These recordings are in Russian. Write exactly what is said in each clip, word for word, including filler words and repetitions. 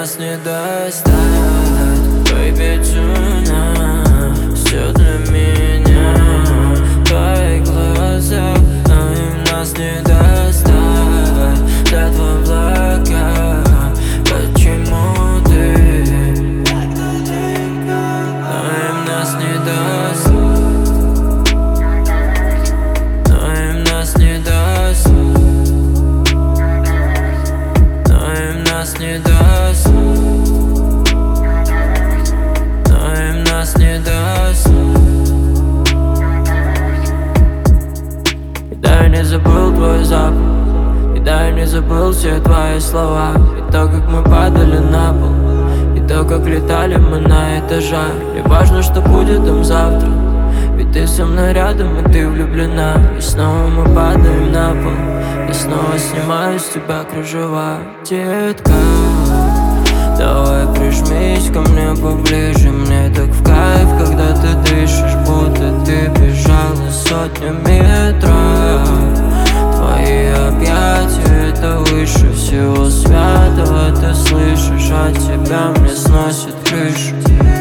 нас не достать, baby, tonight. Все для меня в твоих глазах, но им нас не достать. До в облака, почему ты? Но им нас не достать, но им нас не достать, но им нас не даст, но им нас не даст. И да, я не забыл твой запах, и да, я не забыл все твои слова, и то, как мы падали на пол, и то, как летали мы на этажах. Не важно, что будет там завтра, ведь ты со мной рядом, и ты влюблена. И снова мы падаем на пол, я снова снимаю с тебя кружева. Детка, давай прижмись ко мне поближе. Мне так в кайф, когда ты дышишь, будто ты бежала сотню метров. Твои объятия — это выше всего святого. Ты слышишь, от тебя мне сносит крышу.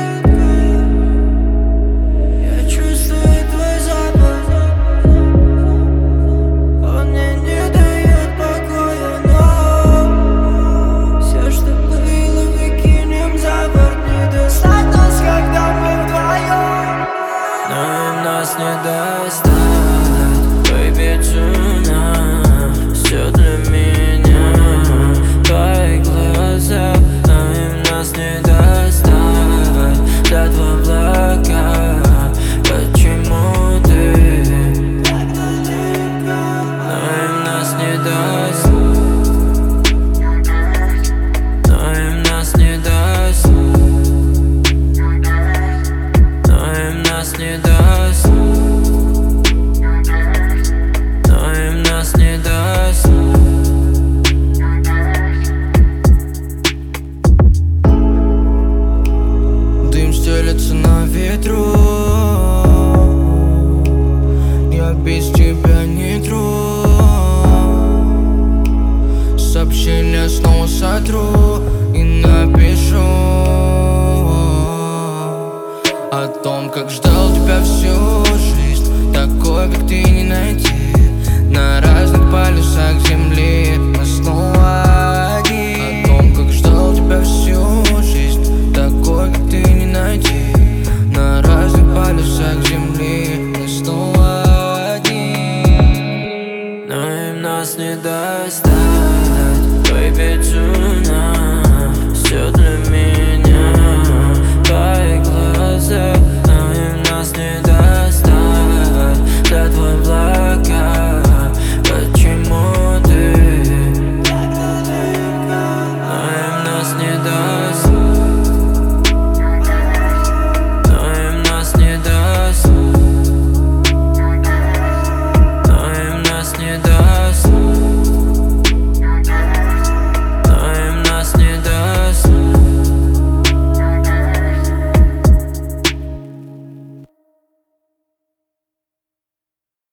Нас не достать, baby, tonight. Все для меня в твоих глазах, но им нас не достать. До в облака, почему ты? Но им нас не даст, но им нас не даст, но им нас не даст, но им нас не даст. Дым стелется на ветру, я без тебя не тру. Сообщение снова сотру и напишу о том, как ждал тебя всю жизнь. Такой, как ты, не найти на разных полюсах земли. Мы снова одни. О том, как ждал тебя всю жизнь. Такой, как ты, не найти на разных полюсах земли. Мы снова одни. Но им нас не достать, baby, tonight. Все для меня.